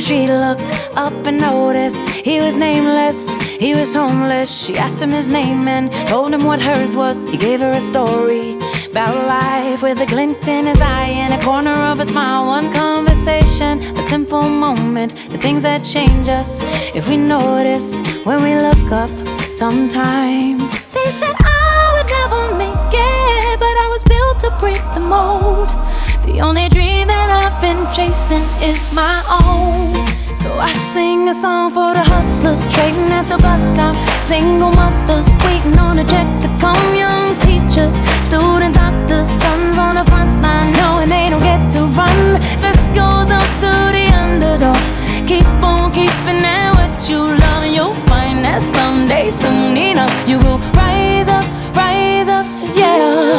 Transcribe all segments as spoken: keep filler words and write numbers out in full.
street, looked up and noticed he was nameless, he was homeless. She asked him his name and told him what hers was. He gave her a story about life with a glint in his eye and a corner of a smile. One conversation, a simple moment, the things that change us if we notice when we look up sometimes. They said I would never make it, but I was built to break the mold. The only dream that I've been chasing is my own. So I sing a song for the hustlers trading at the bus stop, single mothers waiting on a check to come, young teachers, student doctors, sons on the front line knowing they don't get to run. This goes up to the underdog. Keep on keeping at what you love, and you'll find that someday, soon enough, you will rise up, rise up, yeah.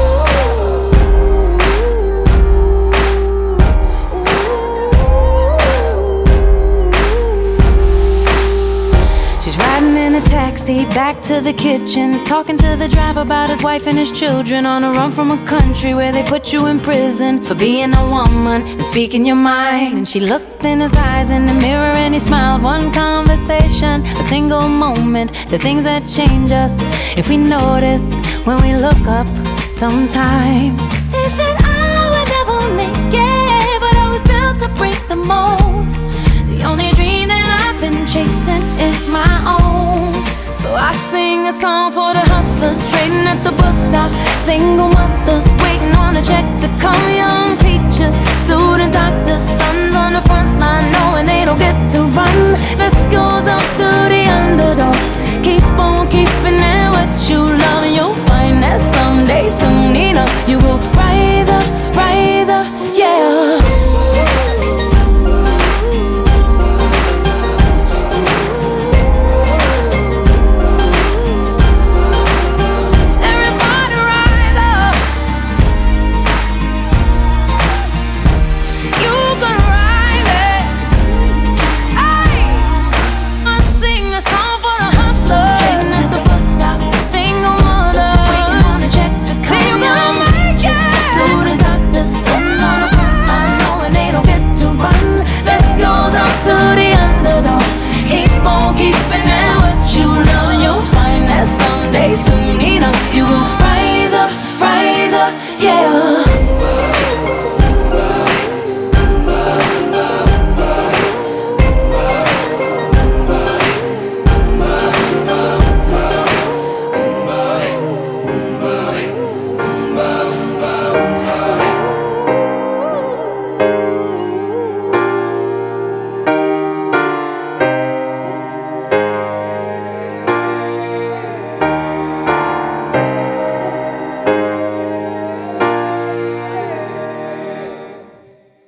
Taxi back to the kitchen, talking to the driver about his wife and his children, on a run from a country where they put you in prison for being a woman and speaking your mind. And she looked in his eyes in the mirror and he smiled. One conversation, a single moment, the things that change us if we notice when we look up sometimes. They said I would never make it, but I was built to break the mold. The only dream that I've been chasing is my own. So I sing a song for the hustlers trading at the bus stop, single mothers waiting on a check to come, young teachers, student doctors, sons on the front line knowing they don't get to run. This goes up to the